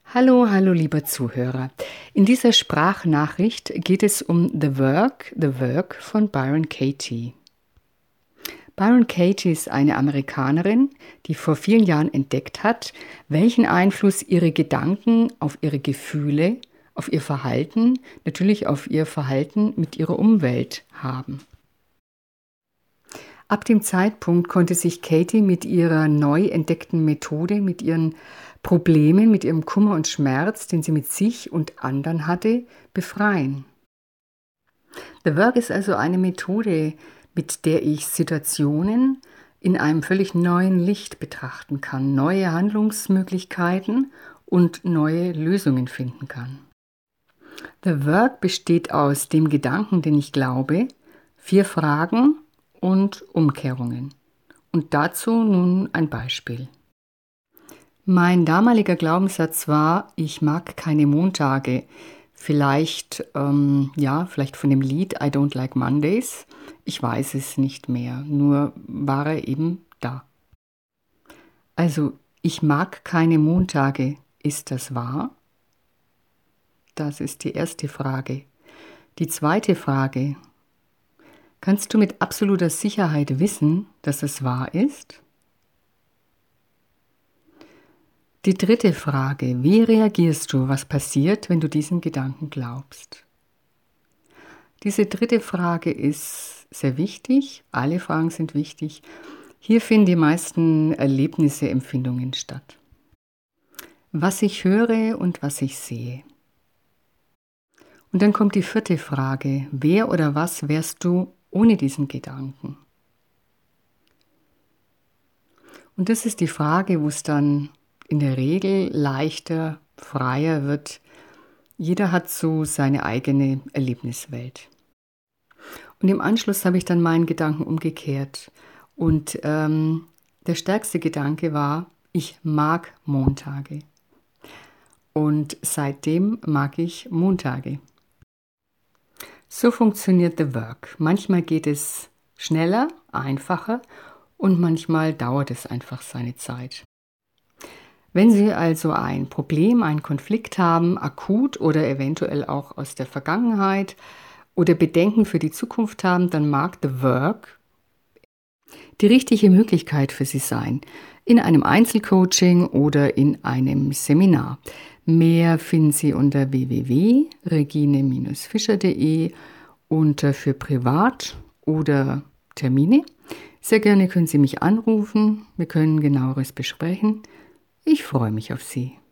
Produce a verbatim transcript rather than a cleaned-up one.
Hallo, hallo, lieber Zuhörer. In dieser Sprachnachricht geht es um The Work, The Work von Byron Katie. Byron Katie ist eine Amerikanerin, die vor vielen Jahren entdeckt hat, welchen Einfluss ihre Gedanken auf ihre Gefühle, auf ihr Verhalten, natürlich auf ihr Verhalten mit ihrer Umwelt haben. Ab dem Zeitpunkt konnte sich Katie mit ihrer neu entdeckten Methode, mit ihren Problemen, mit ihrem Kummer und Schmerz, den sie mit sich und anderen hatte, befreien. The Work ist also eine Methode, mit der ich Situationen in einem völlig neuen Licht betrachten kann, neue Handlungsmöglichkeiten und neue Lösungen finden kann. The Work besteht aus dem Gedanken, den ich glaube, vier Fragen und Umkehrungen. Und dazu nun ein Beispiel. Mein damaliger Glaubenssatz war, ich mag keine Montage. Vielleicht, ähm, ja, vielleicht von dem Lied I Don't Like Mondays. Ich weiß es nicht mehr, nur war er eben da. Also, ich mag keine Montage. Ist das wahr? Das ist die erste Frage. Die zweite Frage. Kannst du mit absoluter Sicherheit wissen, dass es wahr ist? Die dritte Frage, wie reagierst du, was passiert, wenn du diesen Gedanken glaubst? Diese dritte Frage ist sehr wichtig, alle Fragen sind wichtig. Hier finden die meisten Erlebnisse, Empfindungen statt. Was ich höre und was ich sehe. Und dann kommt die vierte Frage, wer oder was wärst du ohne diesen Gedanken? Und das ist die Frage, wo es dann in der Regel leichter, freier wird. Jeder hat so seine eigene Erlebniswelt. Und im Anschluss habe ich dann meinen Gedanken umgekehrt. Und ähm, der stärkste Gedanke war, ich mag Montage. Und seitdem mag ich Montage. So funktioniert The Work. Manchmal geht es schneller, einfacher und manchmal dauert es einfach seine Zeit. Wenn Sie also ein Problem, einen Konflikt haben, akut oder eventuell auch aus der Vergangenheit oder Bedenken für die Zukunft haben, dann mag The Work die richtige Möglichkeit für Sie sein, in einem Einzelcoaching oder in einem Seminar. Mehr finden Sie unter w w w punkt regine Bindestrich fischer punkt de unter für Privat oder Termine. Sehr gerne können Sie mich anrufen, wir können genaueres besprechen. Ich freue mich auf Sie.